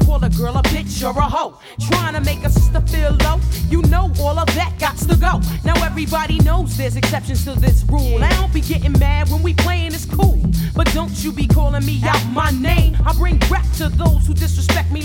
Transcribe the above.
call a girl a bitch or a hoe. Trying to make a sister feel low, you know all of that gots to go. Now everybody knows there's exceptions to this rule. I don't be getting mad when we playing, it's cool. But don't you be calling me out my name. I bring rap to those who disrespect me